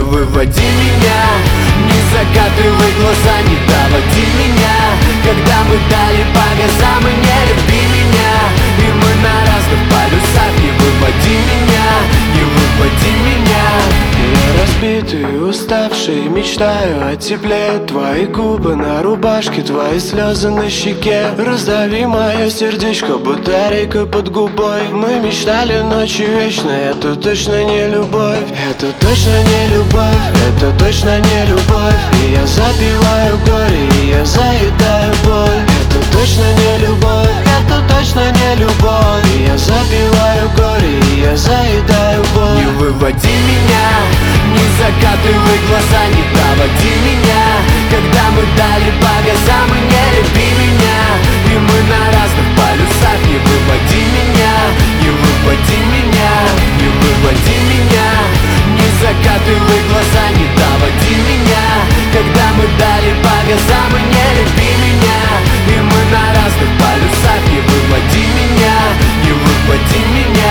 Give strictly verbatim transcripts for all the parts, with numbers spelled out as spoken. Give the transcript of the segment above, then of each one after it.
выводи меня, не закатывай глаза, не доводи меня. Когда мы дали по газам и не люби меня, и мы на разных полюсах, не выводи меня, не выводи меня. Я разбитый, уставший, мечтаю о тепле. Твои губы на рубашке, твои слезы на щеке. Раздави мое сердечко батарейкой под губой. Мы мечтали ночи вечной, это точно не любовь. Это точно не любовь, это точно не любовь. И я запиваю горе, и я заедаю боль. Это точно не любовь, это точно не любовь. И я запиваю горе, и я заедаю боль. Не выводи меня, не закатывай глаза, не доводи меня. Когда мы дали по газам и не люби меня, и мы на разных полюсах, не выводи меня, не выводи меня, не выводи меня. Не закатывай глаза, не доводи меня. Когда мы дали по газам и не люби меня, и мы на разных полюсах, не выводи меня, не выводи меня.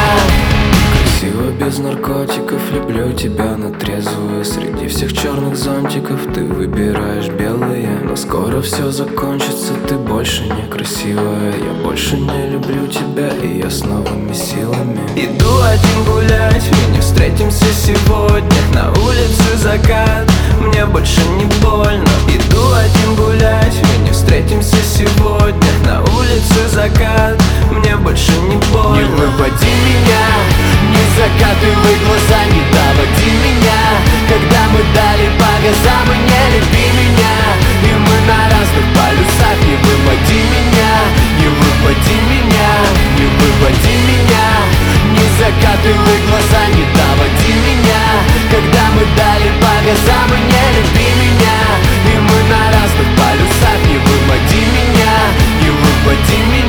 Красиво без наркотиков, люблю тебя на трезвую. Среди всех черных зонтиков ты выбираешь белые. Но скоро все закончится, ты больше не красивая. Я больше не люблю тебя, и я с новыми силами иду один гулять, и не встретимся сегодня. На улице закат, мне больше не больно. Иду один гулять, и не встретимся сегодня. На улице закат, мне больше не больно. Не выводи меня, не закатывай глаза, не доводи меня. Когда мы дали по газам и не люби меня, и мы на разных полюсах, не выводи меня, не выводи меня, не выводи меня. Не закатывай глаза, не доводи меня. Когда мы дали по газам и не люби меня, и мы на разных полюсах, не выводи меня, не выводи меня.